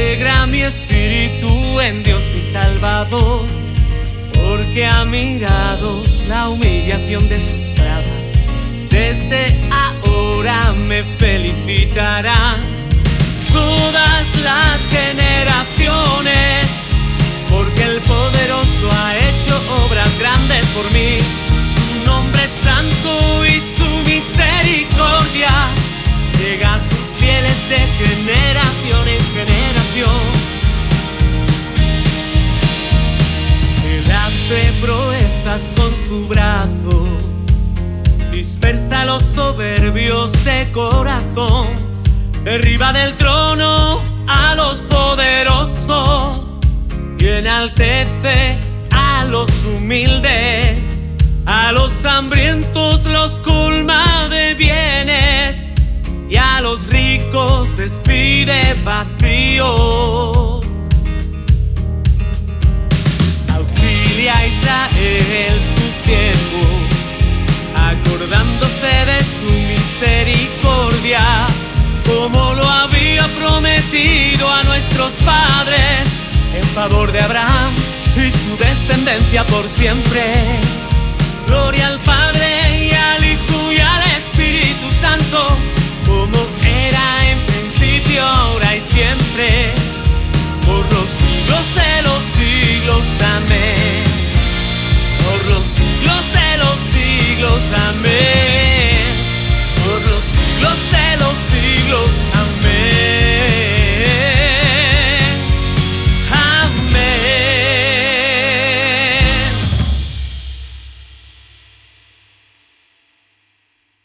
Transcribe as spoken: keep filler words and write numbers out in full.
alegra mi espíritu en Dios mi Salvador, porque ha mirado la humillación de su esclava. Desde ahora me felicitarán todas las generaciones, porque el poderoso ha hecho obras grandes por mí. Su nombre es santo y su misericordia llega a sus fieles de generación en generación. Él hace proezas con su brazo, dispersa a los soberbios de corazón, derriba del trono a los poderosos y enaltece a los humildes. A los hambrientos los colma de bienes y a los ricos despide vacíos. Auxilia a Israel su siervo, acordándose de su misericordia, como lo había prometido a nuestros padres, en favor de Abraham y su descendencia por siempre. Gloria al Padre y al Hijo y al Espíritu Santo, como era en principio, ahora y siempre, por los siglos de los siglos. Amén. Por los siglos de los siglos. Amén.